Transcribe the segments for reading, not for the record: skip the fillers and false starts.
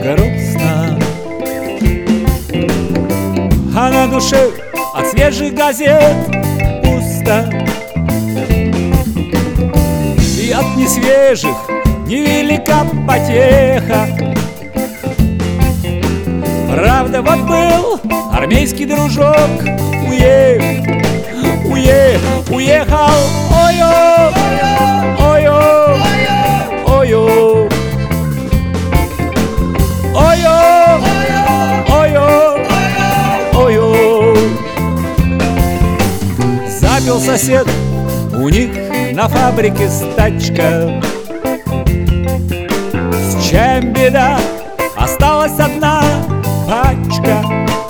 грустно, а на душе от свежих газет пусто. И от несвежих невелика потеха. Правда, вот был армейский дружок, уехал, ой-ой, ой-ой, ой-ой, ой-ой, ой-ой, ой-ой. Запил сосед у них на фабрике стачка. С чаем беда, осталась одна пачка.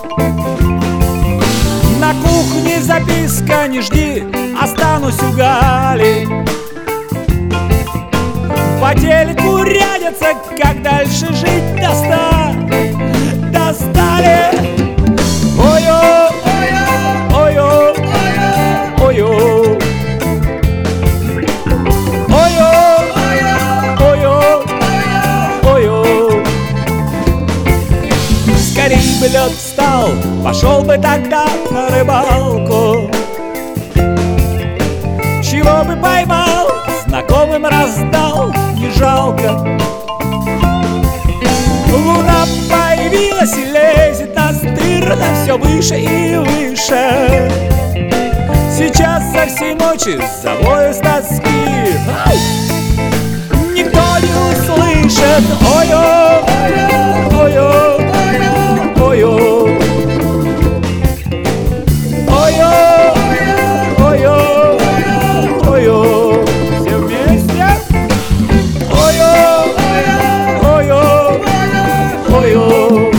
На кухне записка: не жди, останусь у Гали. По телеку рядятся, как дальше жить достали. Ой-ой, ой-ой, ой-ой, ой-ой. Скорей бы лед встал, пошел бы тогда на рыбалку. Чего бы поймал, знакомым раздал, не жалко. Луна появилась и лезет настырно все выше и выше. Сейчас со всей ночи завою с тоски, никто не услышит. Ой-ой, ой-ой, ой-ой, ой-ой, ой-ой, ой-ой. Все вместе. Ой-ой, ой-ой, ой-ой,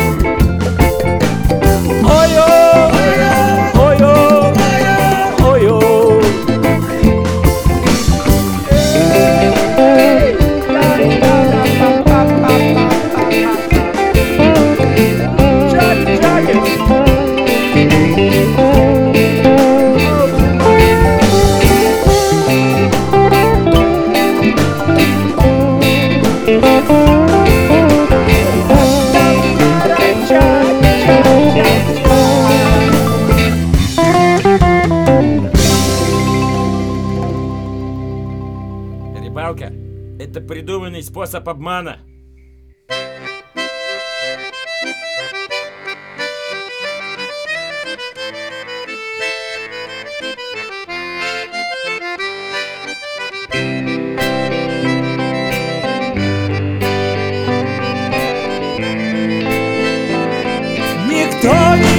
Рыбалка – это придуманный способ обмана. никто не